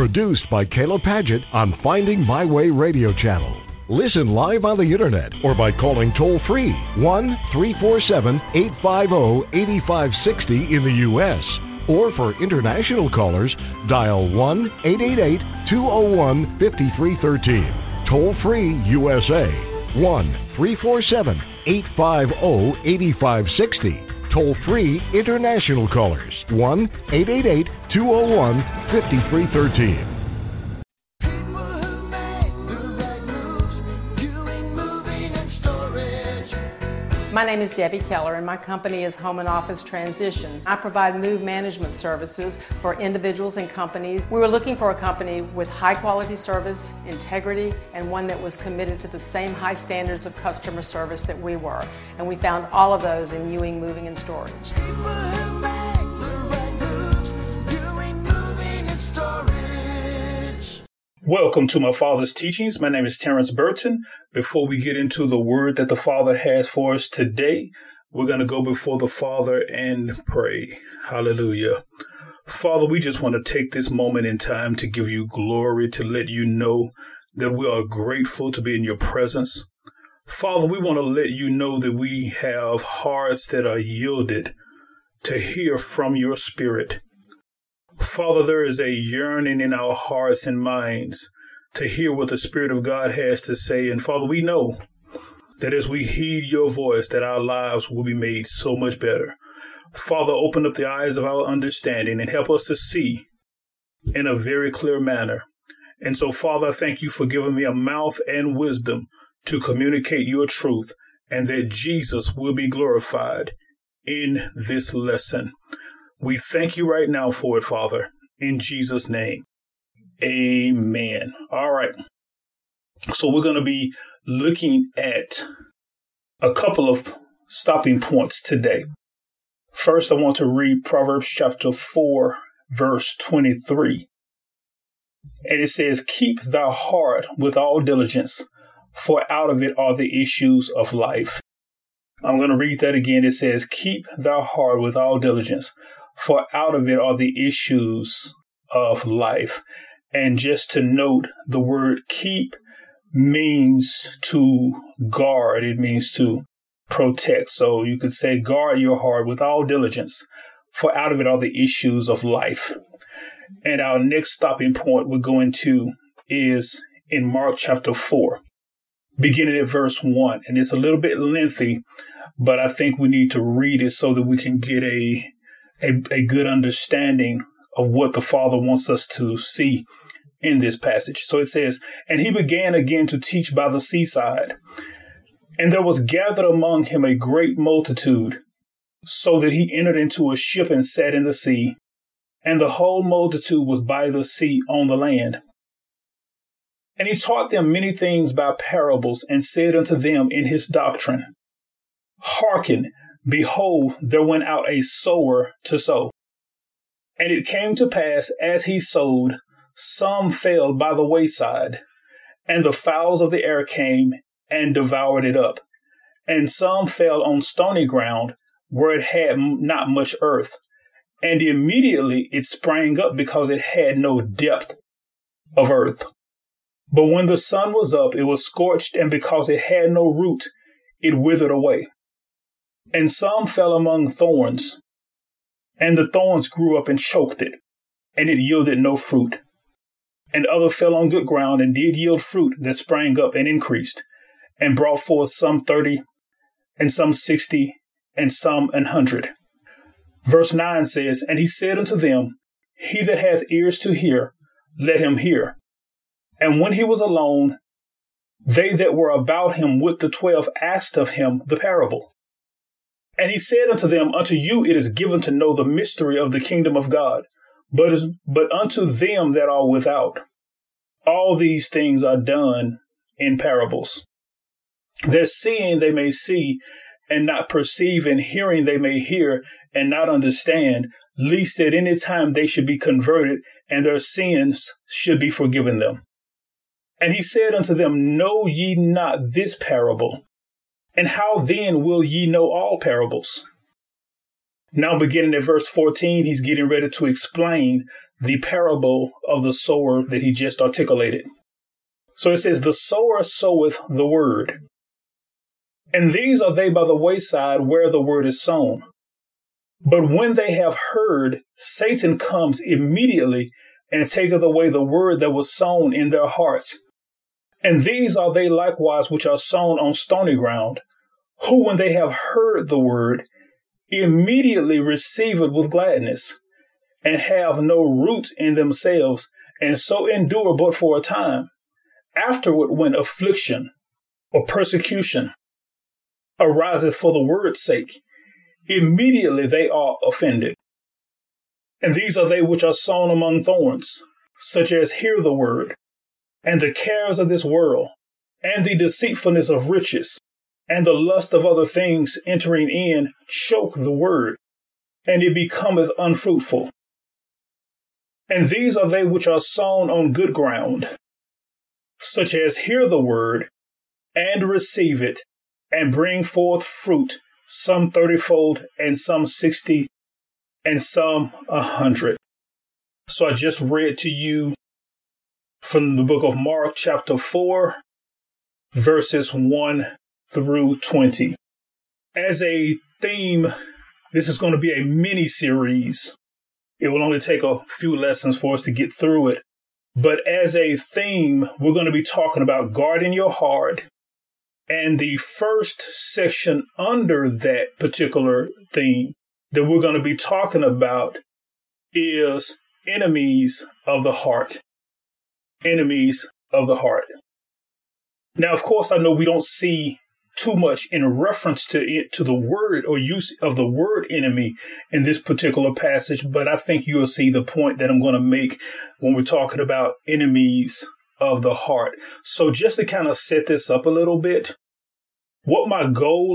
Produced by Kayla Padgett on Finding My Way Radio Channel. Listen live on the internet or by calling toll-free 1-347-850-8560 in the U.S. Or for international callers, dial 1-888-201-5313. Toll-free USA, 1-347-850-8560. Toll-free international callers, 1-888-201-5313. My name is Debbie Keller, and my company is Home and Office Transitions. I provide move management services for individuals and companies. We were looking for a company with high quality service, integrity, and one that was committed to the same high standards of customer service that we were. And we found all of those in Ewing Moving and Storage. Welcome to my Father's Teachings. My name is Terrence Burton. Before we get into the word that the Father has for us today, we're going to go before the Father and pray. Hallelujah. Father, we just want to take this moment in time to give you glory, to let you know that we are grateful to be in your presence. Father, we want to let you know that we have hearts that are yielded to hear from your Spirit. Father, there is a yearning in our hearts and minds to hear what the Spirit of God has to say. And Father, we know that as we heed your voice, that our lives will be made so much better. Father, open up the eyes of our understanding and help us to see in a very clear manner. And so, Father, I thank you for giving me a mouth and wisdom to communicate your truth, and that Jesus will be glorified in this lesson. We thank you right now for it, Father, in Jesus' name. Amen. All right. So we're going to be looking at a couple of stopping points today. First, I want to read Proverbs chapter 4, verse 23. And it says, "Keep thy heart with all diligence, for out of it are the issues of life." I'm going to read that again. It says, "Keep thy heart with all diligence, for out of it are the issues of life." And just to note, the word keep means to guard. It means to protect. So you could say, guard your heart with all diligence, for out of it are the issues of life. And our next stopping point we're going to is in Mark chapter 4, beginning at verse 1. And it's a little bit lengthy, but I think we need to read it so that we can get a good understanding of what the Father wants us to see in this passage. So it says, "And he began again to teach by the seaside. And there was gathered among him a great multitude, so that he entered into a ship and sat in the sea. And the whole multitude was by the sea on the land. And he taught them many things by parables, and said unto them in his doctrine, Hearken, behold, there went out a sower to sow. And it came to pass, as he sowed, some fell by the wayside, and the fowls of the air came and devoured it up. And some fell on stony ground, where it had not much earth. And immediately it sprang up, because it had no depth of earth. But when the sun was up, it was scorched, and because it had no root, it withered away. And some fell among thorns, and the thorns grew up and choked it, and it yielded no fruit. And other fell on good ground, and did yield fruit that sprang up and increased, and brought forth some 30, and some 60, and some 100. Verse 9 says, "And he said unto them, He that hath ears to hear, let him hear. And when he was alone, they that were about him with the 12 asked of him the parable. And he said unto them, Unto you it is given to know the mystery of the kingdom of God, but unto them that are without, all these things are done in parables. That seeing they may see, and not perceive, and hearing they may hear, and not understand, lest at any time they should be converted, and their sins should be forgiven them. And he said unto them, Know ye not this parable? And how then will ye know all parables? Now beginning at verse 14, he's getting ready to explain the parable of the sower that he just articulated. So it says, the sower soweth the word. And these are they by the wayside where the word is sown. But when they have heard, Satan comes immediately and taketh away the word that was sown in their hearts. And these are they likewise which are sown on stony ground, who when they have heard the word, immediately receive it with gladness, and have no root in themselves, and so endure but for a time. Afterward, when affliction or persecution ariseth for the word's sake, immediately they are offended. And these are they which are sown among thorns, such as hear the word, and the cares of this world, and the deceitfulness of riches, and the lust of other things entering in, choke the word, and it becometh unfruitful. And these are they which are sown on good ground, such as hear the word, and receive it, and bring forth fruit, some 30-fold, and some 60, and some 100. So I just read to you from the book of Mark, chapter 4, verses 1 through 20. As a theme, this is going to be a mini series. It will only take a few lessons for us to get through it. But as a theme, we're going to be talking about guarding your heart. And the first section under that particular theme that we're going to be talking about is enemies of the heart. Enemies of the heart. Now, of course, I know we don't see too much in reference to it, to the word or use of the word enemy in this particular passage, but I think you'll see the point that I'm going to make when we're talking about enemies of the heart. So just to kind of set this up a little bit, what my goal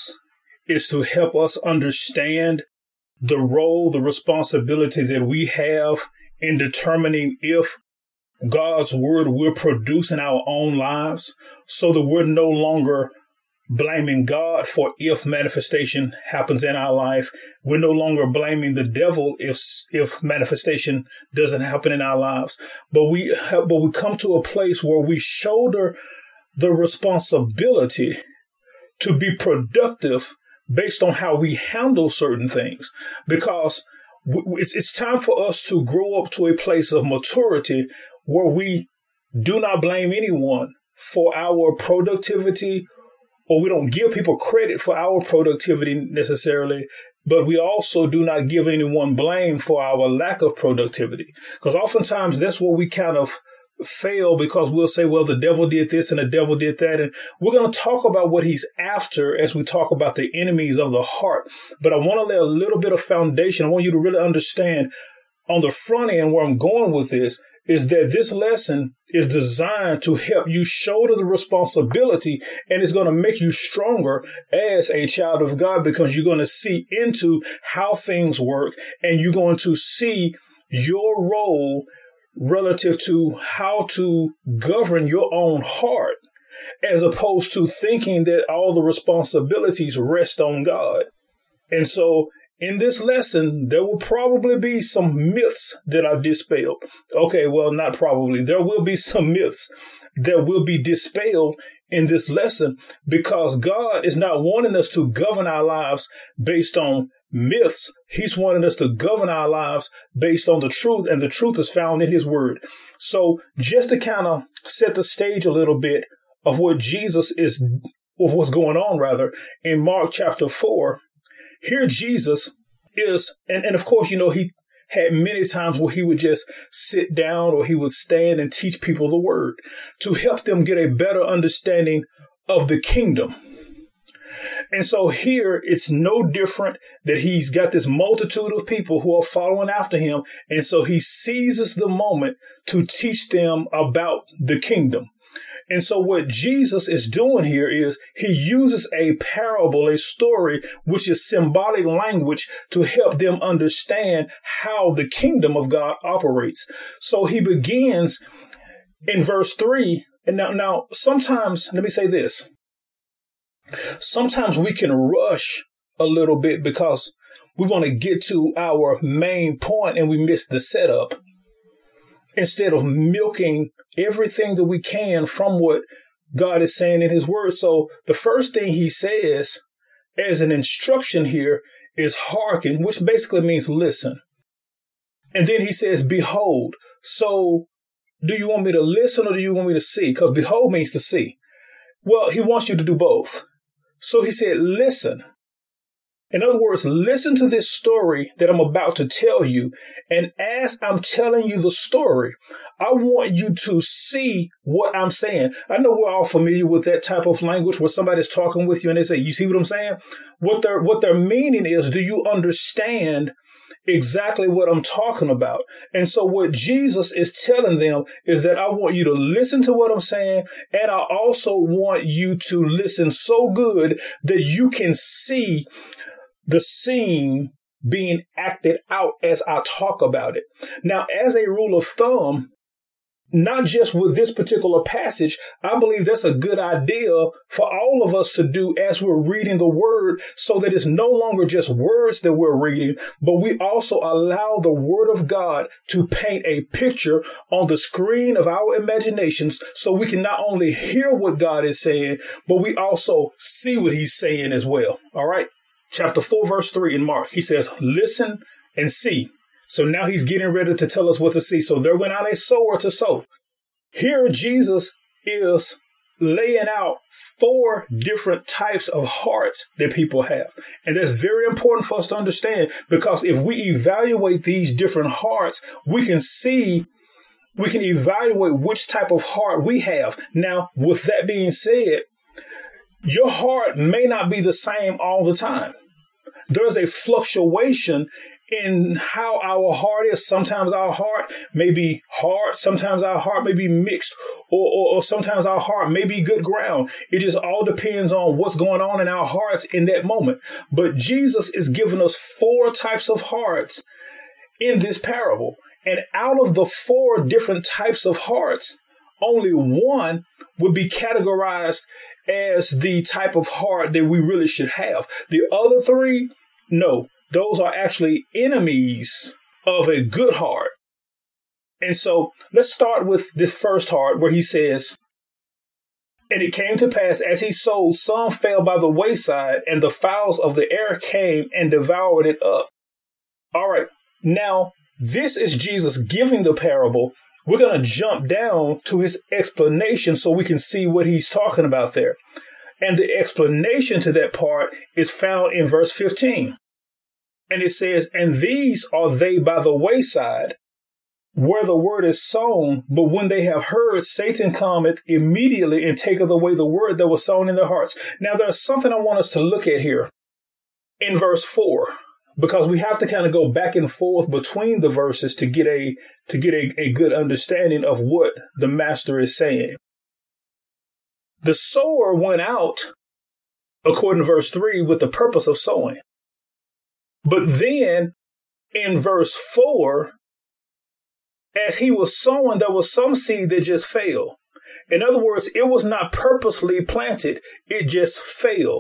is to help us understand the role, the responsibility that we have in determining if God's word will produce in our own lives, so that we're no longer blaming God for if manifestation happens in our life. We're no longer blaming the devil if manifestation doesn't happen in our lives. But we come to a place where we shoulder the responsibility to be productive based on how we handle certain things, because it's time for us to grow up to a place of maturity where we do not blame anyone for our productivity, or we don't give people credit for our productivity necessarily, but we also do not give anyone blame for our lack of productivity. Because oftentimes that's where we kind of fail, because we'll say, well, the devil did this and the devil did that. And we're going to talk about what he's after as we talk about the enemies of the heart. But I want to lay a little bit of foundation. I want you to really understand on the front end where I'm going with this is that this lesson is designed to help you shoulder the responsibility, and it's going to make you stronger as a child of God, because you're going to see into how things work, and you're going to see your role relative to how to govern your own heart, as opposed to thinking that all the responsibilities rest on God. And so in this lesson, there will probably be some myths that are dispelled. Okay, well, not probably. There will be some myths that will be dispelled in this lesson, because God is not wanting us to govern our lives based on myths. He's wanting us to govern our lives based on the truth, and the truth is found in his word. So just to kind of set the stage a little bit of what of what's going on rather, in Mark chapter 4, here Jesus is, and of course, you know, he had many times where he would just sit down or he would stand and teach people the word to help them get a better understanding of the kingdom. And so here it's no different that he's got this multitude of people who are following after him. And so he seizes the moment to teach them about the kingdom. And so what Jesus is doing here is he uses a parable, a story, which is symbolic language to help them understand how the kingdom of God operates. So he begins in verse 3. And now sometimes, let me say this. Sometimes we can rush a little bit because we want to get to our main point and we miss the setup. instead of milking everything that we can from what God is saying in his word. So the first thing he says as an instruction here is hearken, which basically means listen. And then he says, behold. So do you want me to listen or do you want me to see? Because behold means to see. Well, he wants you to do both. So he said, listen. In other words, listen to this story that I'm about to tell you. And as I'm telling you the story, I want you to see what I'm saying. I know we're all familiar with that type of language where somebody's talking with you and they say, you see what I'm saying? What their meaning is, do you understand exactly what I'm talking about? And so what Jesus is telling them is that I want you to listen to what I'm saying. And I also want you to listen so good that you can see the scene being acted out as I talk about it. Now, as a rule of thumb, not just with this particular passage, I believe that's a good idea for all of us to do as we're reading the word, so that it's no longer just words that we're reading, but we also allow the word of God to paint a picture on the screen of our imaginations, so we can not only hear what God is saying, but we also see what he's saying as well. All right. Chapter 4, verse 3 in Mark, he says, listen and see. So now he's getting ready to tell us what to see. So there went out a sower to sow. Here Jesus is laying out 4 different types of hearts that people have. And that's very important for us to understand, because if we evaluate these different hearts, we can evaluate which type of heart we have. Now, with that being said, your heart may not be the same all the time. There's a fluctuation in how our heart is. Sometimes our heart may be hard. Sometimes our heart may be mixed, or sometimes our heart may be good ground. It just all depends on what's going on in our hearts in that moment. But Jesus is giving us 4 types of hearts in this parable. And out of the 4 different types of hearts, only one would be categorized as the type of heart that we really should have. The other 3, no, those are actually enemies of a good heart. And so let's start with this first heart where he says, and it came to pass as he sowed, some fell by the wayside, and the fowls of the air came and devoured it up. All right, now this is Jesus giving the parable. We're going to jump down to his explanation so we can see what he's talking about there. And the explanation to that part is found in verse 15. And it says, and these are they by the wayside, where the word is sown, but when they have heard, Satan cometh immediately and taketh away the word that was sown in their hearts. Now, there's something I want us to look at here in verse 4. Because we have to kind of go back and forth between the verses to get a good understanding of what the master is saying. The sower went out, according to verse 3, with the purpose of sowing. But then in verse 4, as he was sowing, there was some seed that just fell. In other words, it was not purposely planted. It just fell.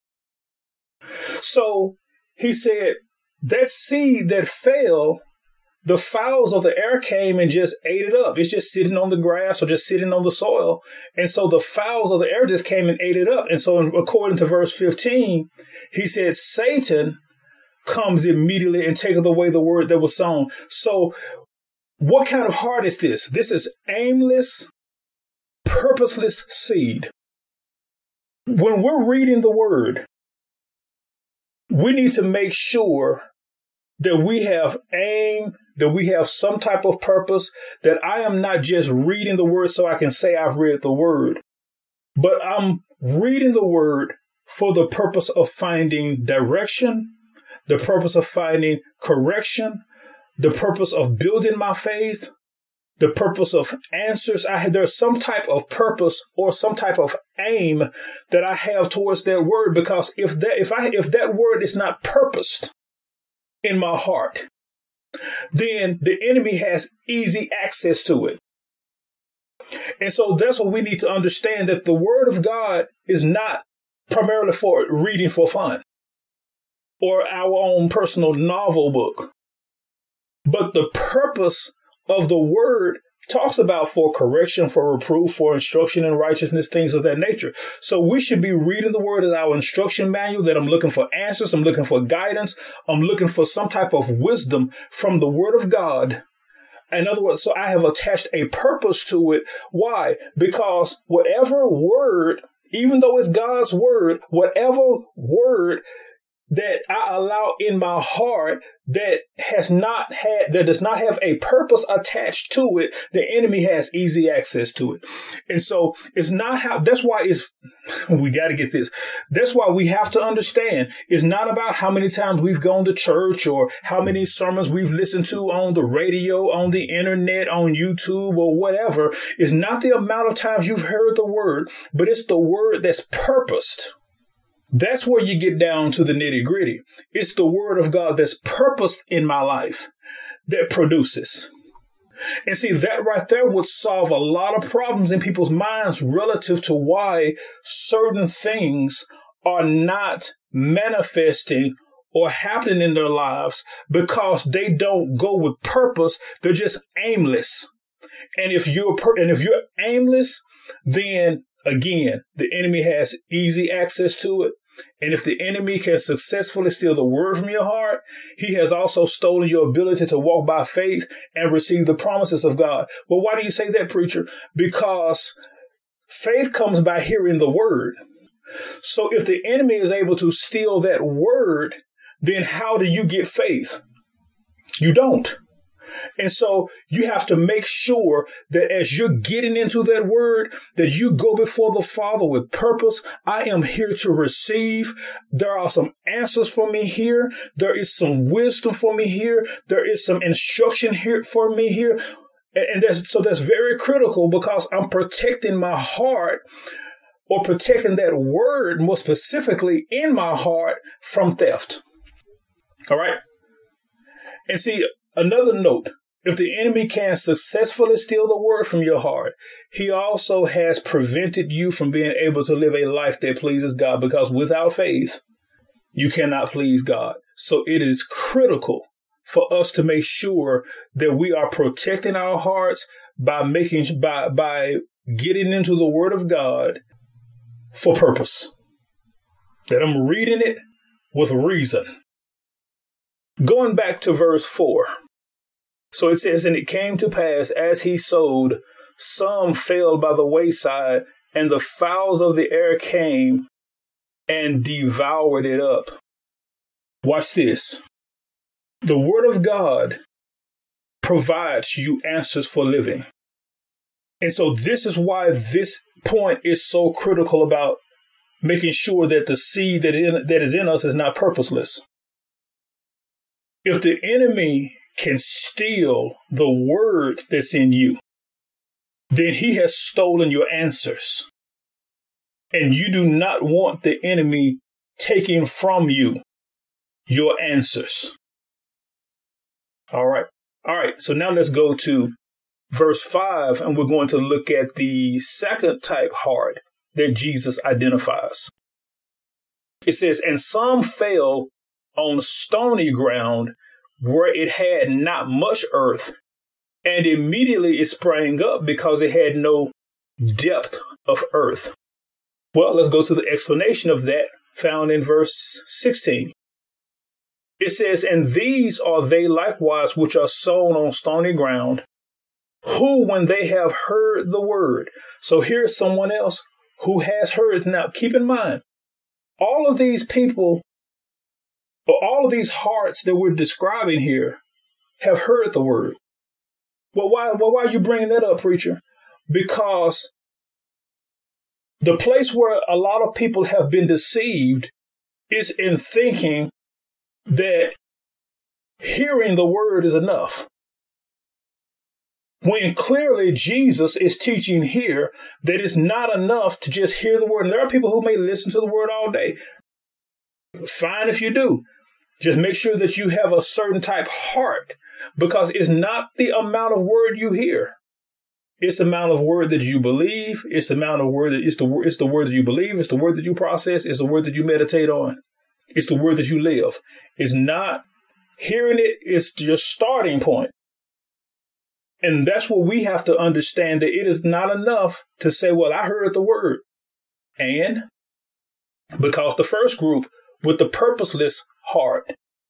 So he said, that seed that fell, the fowls of the air came and just ate it up. It's just sitting on the grass or just sitting on the soil. And so the fowls of the air just came and ate it up. And so according to verse 15, he said, Satan comes immediately and taketh away the word that was sown. So what kind of heart is this? This is aimless, purposeless seed. When we're reading the word, we need to make sure that we have aim, that we have some type of purpose, that I am not just reading the word so I can say I've read the word, but I'm reading the word for the purpose of finding direction, the purpose of finding correction, the purpose of building my faith, the purpose of answers. There's some type of purpose or some type of aim that I have towards that word, because if that word is not purposed in my heart, then the enemy has easy access to it. And so that's what we need to understand, that the word of God is not primarily for reading for fun or our own personal novel book. But the purpose of the word talks about for correction, for reproof, for instruction in righteousness, things of that nature. So we should be reading the word as our instruction manual, that I'm looking for answers, I'm looking for guidance, I'm looking for some type of wisdom from the word of God. In other words, so I have attached a purpose to it. Why? Because whatever word, even though it's God's word, whatever word that I allow in my heart that does not have a purpose attached to it, the enemy has easy access to it. And so that's why we got to get this. That's why we have to understand it's not about how many times we've gone to church or how many sermons we've listened to on the radio, on the internet, on YouTube or whatever. It's not the amount of times you've heard the word, but it's the word that's purposed. That's where you get down to the nitty gritty. It's the word of God that's purposed in my life that produces. And see, that right there would solve a lot of problems in people's minds relative to why certain things are not manifesting or happening in their lives, because they don't go with purpose. They're just aimless. And if you're aimless, then again, the enemy has easy access to it. And if the enemy can successfully steal the word from your heart, he has also stolen your ability to walk by faith and receive the promises of God. Well, why do you say that, preacher? Because faith comes by hearing the word. So if the enemy is able to steal that word, then how do you get faith? You don't. And so you have to make sure that as you're getting into that word, that you go before the Father with purpose. I am here to receive. There are some answers for me here. There is some wisdom for me here. There is some instruction here for me here. And that's very critical, because I'm protecting my heart, or protecting that word more specifically in my heart, from theft. All right. And see, another note, if the enemy can successfully steal the word from your heart, he also has prevented you from being able to live a life that pleases God, because without faith, you cannot please God. So it is critical for us to make sure that we are protecting our hearts by getting into the word of God for purpose. That I'm reading it with reason. Going back to verse 4. So it says, and it came to pass as he sowed, some fell by the wayside, and the fowls of the air came and devoured it up. Watch this. The word of God provides you answers for living. And so this is why this point is so critical about making sure that the seed that is in us is not purposeless. If the enemy can steal the word that's in you, then he has stolen your answers. And you do not want the enemy taking from you your answers. All right. So now let's go to verse 5, and we're going to look at the second type heart that Jesus identifies. It says, and some fell on stony ground where it had not much earth, and immediately it sprang up because it had no depth of earth. Well, let's go to the explanation of that found in verse 16. It says, and these are they likewise which are sown on stony ground, who when they have heard the word. So here's someone else who has heard. Now keep in mind, all of these people, but all of these hearts that we're describing here have heard the word. Well, why are you bringing that up, preacher? Because the place where a lot of people have been deceived is in thinking that hearing the word is enough. When clearly Jesus is teaching here that it's not enough to just hear the word. And there are people who may listen to the word all day. Fine if you do. Just make sure that you have a certain type heart, because it's not the amount of word you hear. It's the amount of word that you believe. It's the amount of word that it's the word that you believe. It's the word that you process. It's the word that you meditate on. It's the word that you live. It's not hearing it. It's your starting point. And that's what we have to understand, that it is not enough to say, well, I heard the word. And because the first group with the purposeless heart,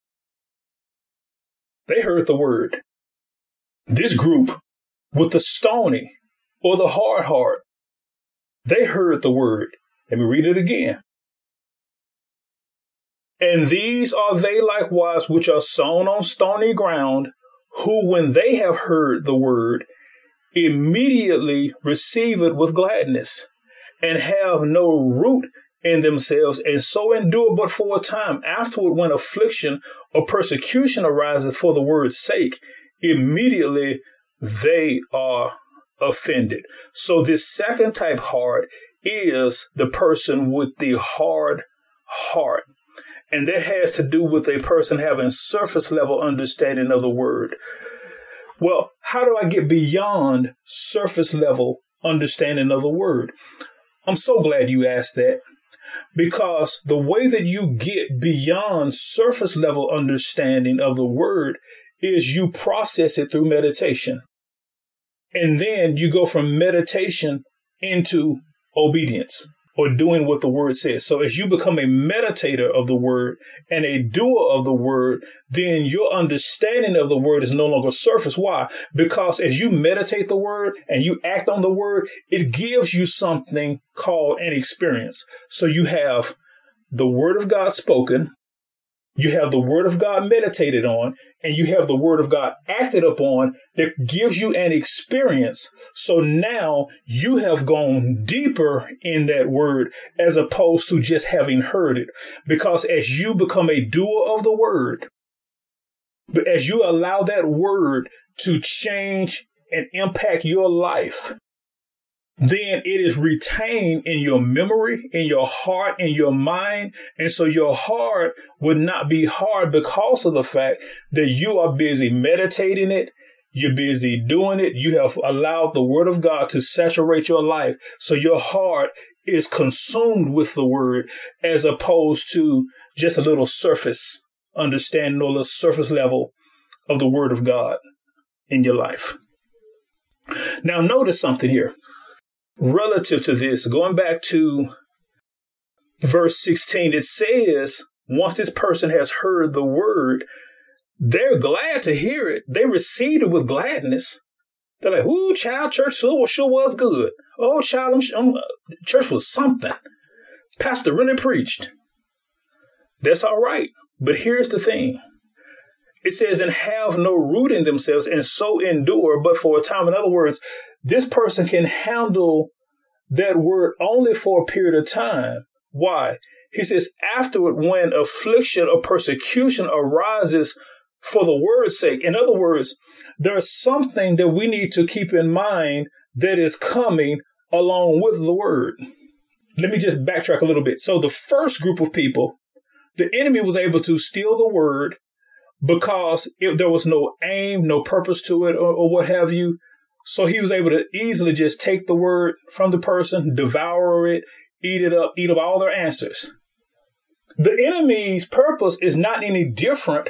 they heard the word. This group with the stony or the hard heart, they heard the word. Let me read it again. And these are they likewise which are sown on stony ground, who when they have heard the word, immediately receive it with gladness, and have no root in themselves, and so endure but for a time. Afterward, when affliction or persecution arises for the word's sake, immediately they are offended. So this second type heart is the person with the hard heart. And that has to do with a person having surface level understanding of the word. Well, how do I get beyond surface level understanding of the word? I'm so glad you asked that, because the way that you get beyond surface level understanding of the word is you process it through meditation. And then you go from meditation into obedience, or doing what the word says. So as you become a meditator of the word and a doer of the word, then your understanding of the word is no longer surface. Why? Because as you meditate the word and you act on the word, it gives you something called an experience. So you have the word of God spoken, you have the word of God meditated on, and you have the word of God acted upon that gives you an experience. So now you have gone deeper in that word as opposed to just having heard it. Because as you become a doer of the word, but as you allow that word to change and impact your life, then it is retained in your memory, in your heart, in your mind. And so your heart would not be hard because of the fact that you are busy meditating it. You're busy doing it. You have allowed the word of God to saturate your life. So your heart is consumed with the word as opposed to just a little surface understanding or a little surface level of the word of God in your life. Now, notice something here. Relative to this, going back to verse 16, it says, once this person has heard the word, they're glad to hear it. They received it with gladness. They're like, ooh, child, church sure was good. Oh, child, church was something. Pastor really preached. That's all right. But here's the thing. It says, and have no root in themselves, and so endure but for a time. In other words, this person can handle that word only for a period of time. Why? He says, afterward, when affliction or persecution arises for the word's sake. In other words, there's something that we need to keep in mind that is coming along with the word. Let me just backtrack a little bit. So the first group of people, the enemy was able to steal the word because there was no aim, no purpose to it, or what have you. So he was able to easily just take the word from the person, devour it, eat up all their answers. The enemy's purpose is not any different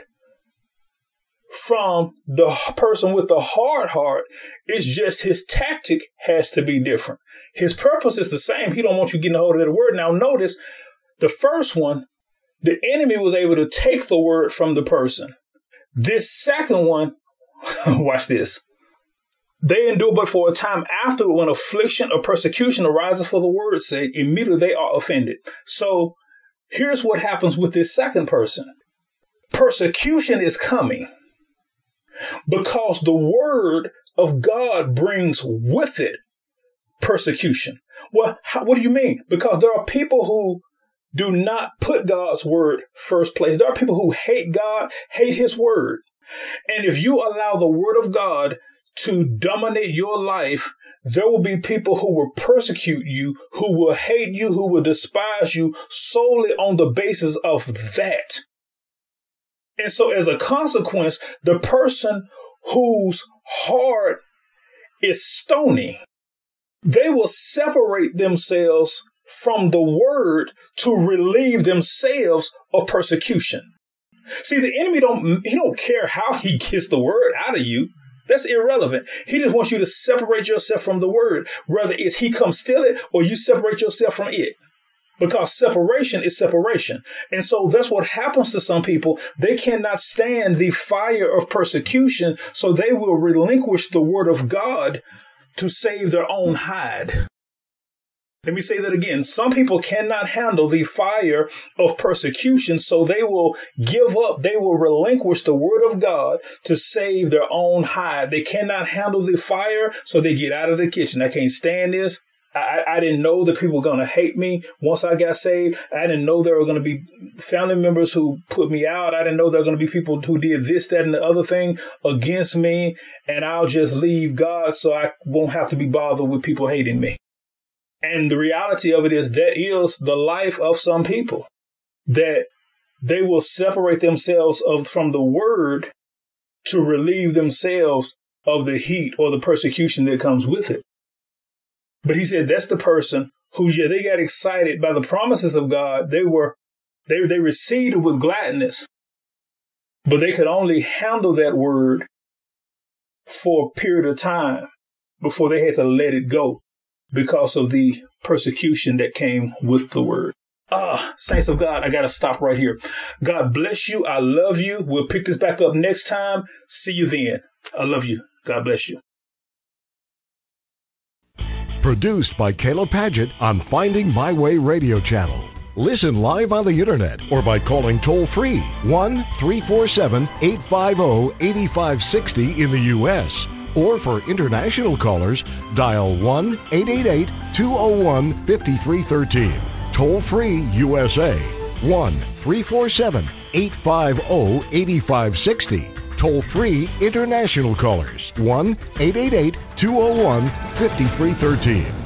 from the person with the hard heart. It's just his tactic has to be different. His purpose is the same. He don't want you getting a hold of that word. Now notice the first one, the enemy was able to take the word from the person. This second one, watch this. They endure but for a time. After, when affliction or persecution arises for the word's sake, immediately they are offended. So here's what happens with this second person. Persecution is coming because the word of God brings with it persecution. Well, what do you mean? Because there are people who do not put God's word first place. There are people who hate God, hate his word. And if you allow the word of God to dominate your life, there will be people who will persecute you, who will hate you, who will despise you solely on the basis of that. And so as a consequence, the person whose heart is stony, they will separate themselves from the word to relieve themselves of persecution. See, the enemy don't care how he gets the word out of you. That's irrelevant. He just wants you to separate yourself from the word, whether it's he comes steal it or you separate yourself from it. Because separation is separation. And so that's what happens to some people. They cannot stand the fire of persecution, so they will relinquish the word of God to save their own hide. Let me say that again. Some people cannot handle the fire of persecution, so they will give up. They will relinquish the word of God to save their own hide. They cannot handle the fire, so they get out of the kitchen. I can't stand this. I didn't know that people were going to hate me once I got saved. I didn't know there were going to be family members who put me out. I didn't know there were going to be people who did this, that, and the other thing against me. And I'll just leave God so I won't have to be bothered with people hating me. And the reality of it is that is the life of some people, that they will separate themselves from the word to relieve themselves of the heat or the persecution that comes with it. But he said that's the person who, they got excited by the promises of God. They received it with gladness, but they could only handle that word for a period of time before they had to let it go because of the persecution that came with the word. Saints of God, I got to stop right here. God bless you. I love you. We'll pick this back up next time. See you then. I love you. God bless you. Produced by Caleb Paget on Finding My Way radio channel. Listen live on the internet or by calling toll-free 1-347-850-8560 in the U.S. Or for international callers, dial 1-888-201-5313. Toll-free USA, 1-347-850-8560. Toll-free international callers, 1-888-201-5313.